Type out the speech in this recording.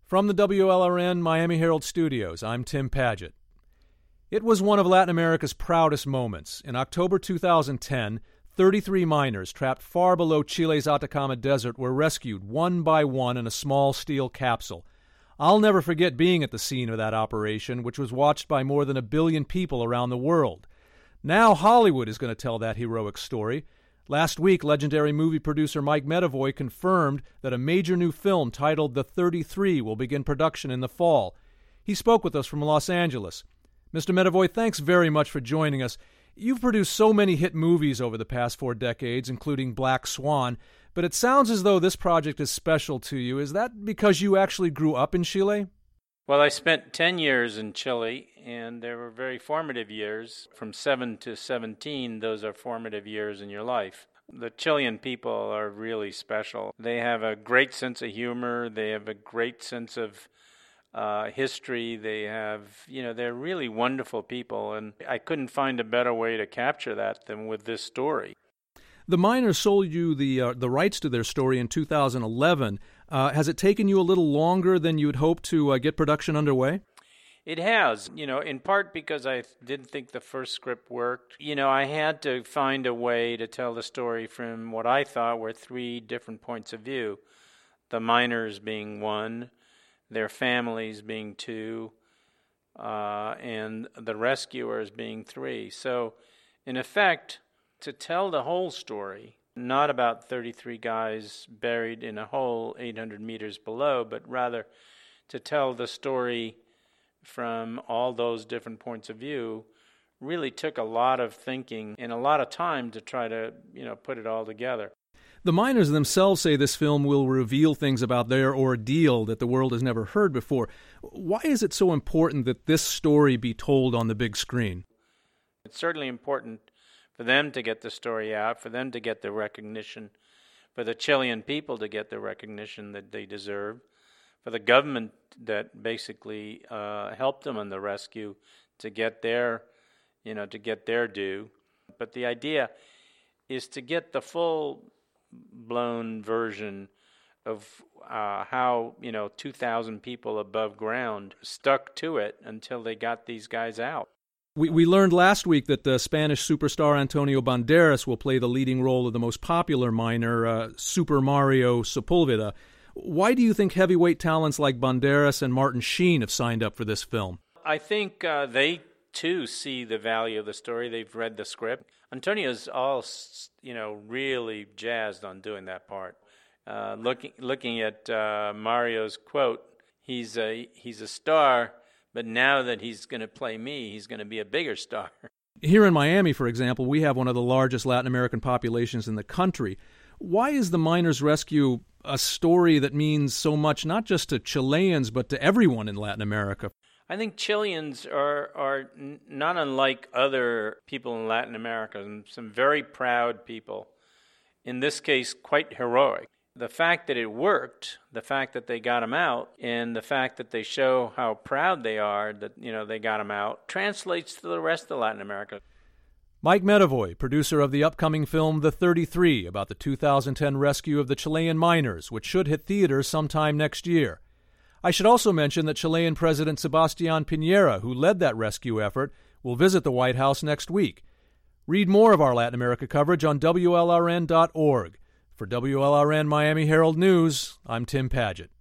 From the WLRN Miami Herald Studios, I'm Tim Padgett. It was one of Latin America's proudest moments. In October 2010, 33 miners trapped far below Chile's Atacama Desert were rescued one by one in a small steel capsule. I'll never forget being at the scene of that operation, which was watched by more than 1 billion people around the world. Now Hollywood is going to tell that heroic story. Last week, legendary movie producer Mike Medavoy confirmed that a major new film titled The 33 will begin production in the fall. He spoke with us from Los Angeles. Mr. Medavoy, thanks very much for joining us. You've produced so many hit movies over the past 4 decades, including Black Swan, but it sounds as though this project is special to you. Is that because you actually grew up in Chile? Well, I spent 10 years in Chile, and they were very formative years. From 7 to 17, those are formative years in your life. The Chilean people are really special. They have a great sense of humor. They have a great sense of history. They have, they're really wonderful people, and I couldn't find a better way to capture that than with this story. The miners sold you the rights to their story in 2011. Has it taken you a little longer than you'd hoped to get production underway? It has, in part because I didn't think the first script worked. I had to find a way to tell the story from what I thought were 3 different points of view. The miners being 1, their families being 2, and the rescuers being 3. So, in effect, to tell the whole story, not about 33 guys buried in a hole 800 meters below, but rather to tell the story from all those different points of view, really took a lot of thinking and a lot of time to try to, put it all together. The miners themselves say this film will reveal things about their ordeal that the world has never heard before. Why is it so important that this story be told on the big screen? It's certainly important for them to get the story out, for them to get the recognition, for the Chilean people to get the recognition that they deserve, for the government that basically helped them in the rescue to get their due. But the idea is to get the full-blown version of how 2,000 people above ground stuck to it until they got these guys out. We learned last week that the Spanish superstar Antonio Banderas will play the leading role of the most popular miner, Super Mario Sepulveda. Why do you think heavyweight talents like Banderas and Martin Sheen have signed up for this film? I think they, too, see the value of the story. They've read the script. Antonio's all, really jazzed on doing that part. Looking at Mario's quote, he's a star, but now that he's going to play me, he's going to be a bigger star. Here in Miami, for example, we have one of the largest Latin American populations in the country. Why is the miners' rescue a story that means so much, not just to Chileans, but to everyone in Latin America? I think Chileans are not unlike other people in Latin America, and some very proud people, in this case quite heroic. The fact that it worked, the fact that they got them out, and the fact that they show how proud they are that they got them out, translates to the rest of Latin America. Mike Medavoy, producer of the upcoming film The 33, about the 2010 rescue of the Chilean miners, which should hit theaters sometime next year. I should also mention that Chilean President Sebastián Piñera, who led that rescue effort, will visit the White House next week. Read more of our Latin America coverage on WLRN.org. For WLRN Miami Herald News, I'm Tim Padgett.